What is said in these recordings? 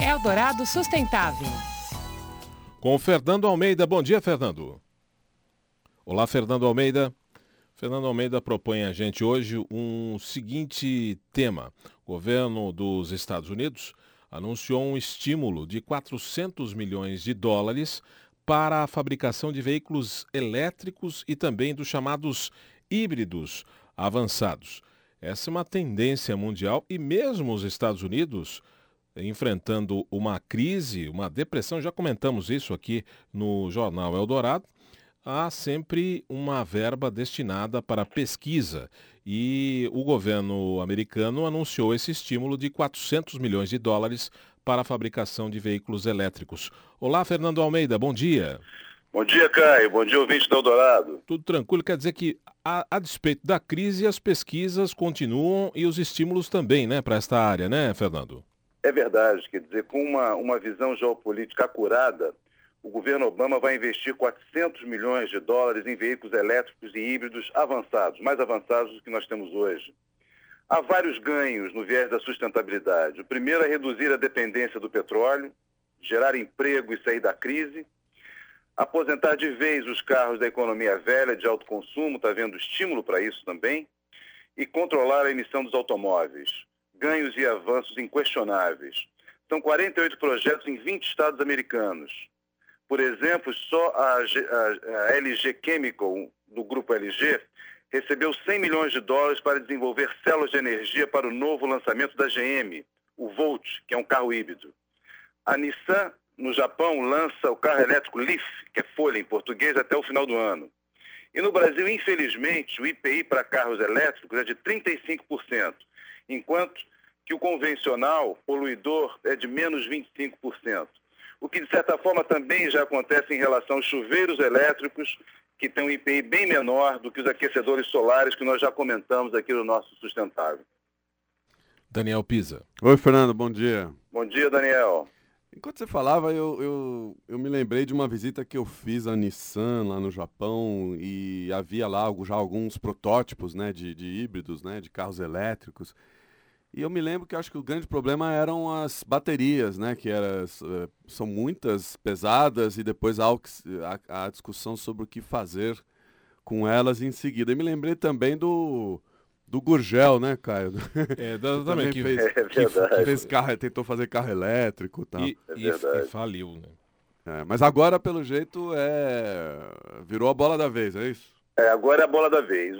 Eldorado Sustentável. Com o Fernando Almeida. Bom dia, Fernando. Olá, Fernando Almeida. Fernando Almeida propõe a gente hoje um seguinte tema. O governo dos Estados Unidos anunciou um estímulo de 400 milhões de dólares para a fabricação de veículos elétricos e também dos chamados híbridos avançados. Essa é uma tendência mundial e mesmo os Estados Unidos, enfrentando uma crise, uma depressão, já comentamos isso aqui no Jornal Eldorado, há sempre uma verba destinada para pesquisa e o governo americano anunciou esse estímulo de 400 milhões de dólares para a fabricação de veículos elétricos. Olá, Fernando Almeida, bom dia. Bom dia, Caio. Bom dia, ouvinte do Eldorado. Tudo tranquilo, quer dizer que, a despeito da crise, as pesquisas continuam e os estímulos também, né, para esta área, né, Fernando? É verdade, quer dizer, com uma visão geopolítica acurada, o governo Obama vai investir 400 milhões de dólares em veículos elétricos e híbridos avançados, mais avançados do que nós temos hoje. Há vários ganhos no viés da sustentabilidade. O primeiro é reduzir a dependência do petróleo, gerar emprego e sair da crise. Aposentar de vez os carros da economia velha de alto consumo, está havendo estímulo para isso também. E controlar a emissão dos automóveis. Ganhos e avanços inquestionáveis. São 48 projetos em 20 estados americanos. Por exemplo, só a LG Chemical, do grupo LG, recebeu 100 milhões de dólares para desenvolver células de energia para o novo lançamento da GM, o Volt, que é um carro híbrido. A Nissan, no Japão, lança o carro elétrico Leaf, que é folha em português, até o final do ano. E no Brasil, infelizmente, o IPI para carros elétricos é de 35%, enquanto que o convencional, poluidor, é de menos 25%. O que, de certa forma, também já acontece em relação aos chuveiros elétricos, que tem um IPI bem menor do que os aquecedores solares que nós já comentamos aqui no nosso Sustentável. Daniel Pisa. Oi, Fernando, bom dia. Bom dia, Daniel. Enquanto você falava, eu me lembrei de uma visita que eu fiz à Nissan lá no Japão e havia lá já alguns protótipos, né, de híbridos, né, de carros elétricos. E eu me lembro que eu acho que o grande problema eram as baterias, né, que são muitas, pesadas, e depois há a discussão sobre o que fazer com elas em seguida. E me lembrei também do Gurgel, né, Caio? Também que fez tentou fazer carro elétrico e tal. E faliu, né? Mas agora, pelo jeito, virou a bola da vez, é isso? Agora é a bola da vez.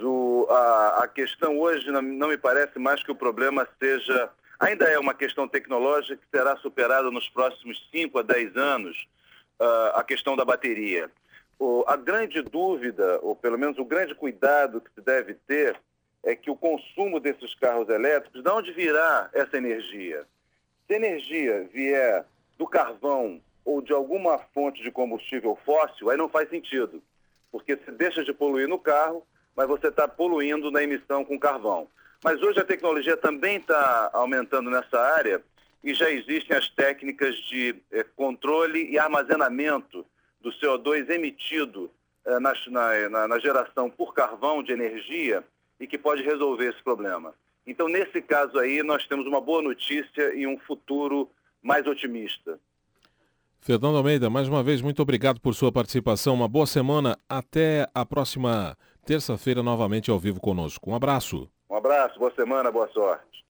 A questão hoje não me parece mais que o problema seja... Ainda é uma questão tecnológica que será superada nos próximos 5 a 10 anos, a questão da bateria. A grande dúvida, ou pelo menos o grande cuidado que se deve ter, é que o consumo desses carros elétricos, de onde virá essa energia? Se a energia vier do carvão ou de alguma fonte de combustível fóssil, aí não faz sentido. Porque você deixa de poluir no carro, mas você está poluindo na emissão com carvão. Mas hoje a tecnologia também está aumentando nessa área e já existem as técnicas de controle e armazenamento do CO2 emitido na geração por carvão de energia e que pode resolver esse problema. Então, nesse caso aí, nós temos uma boa notícia e um futuro mais otimista. Fernando Almeida, mais uma vez, muito obrigado por sua participação. Uma boa semana. Até a próxima terça-feira, novamente ao vivo conosco. Um abraço. Um abraço, boa semana, boa sorte.